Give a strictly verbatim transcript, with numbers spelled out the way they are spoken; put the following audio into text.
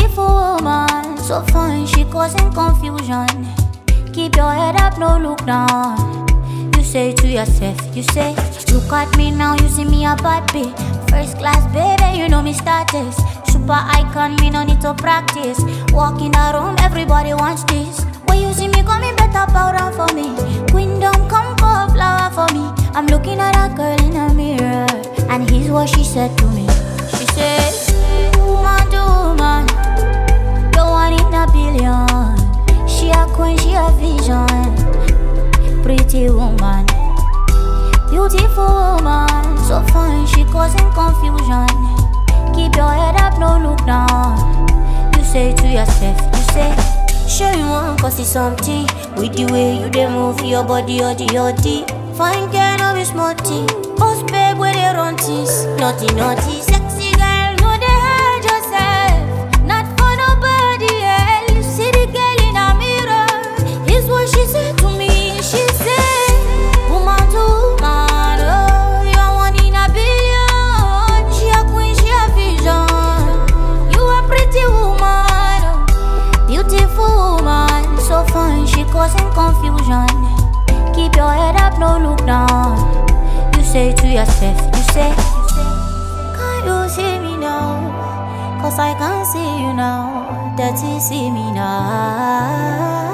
Beautiful woman, so fine, she causing confusion. Keep your head up, no look down. You say to yourself, you say, look at me now, you see me a bad bitch. First class, baby, you know me status. Super icon, me no need to practice. Walk in the room, everybody wants this. When you see me coming, better powder for me. Queendom, come pour a flower for me. I'm looking at a girl in a mirror, and here's what she said to me. She said, woman to woman, the one in a billion. She a queen, she a vision. Pretty woman, beautiful woman, so fine, she causing confusion. Keep your head up, no look down. You say to yourself, you say, sure you want cause it's something. With the way you dey move your body, yoddy yoddy. Fine girl, no be smarty. Boss babe, where they run things. Naughty naughty, sexy girl, no dey hide yourself. Not for nobody else. See the girl in a mirror. Here's what she said to me. She said, woman to woman, oh, you are one in a billion. She a queen, she a vision. You a pretty woman, oh, beautiful woman, so fine, she causing confusion. Keep your head up, no look down. You say to yourself, you say, can't you see me now? Cause I can't see you now. Dirty see me now.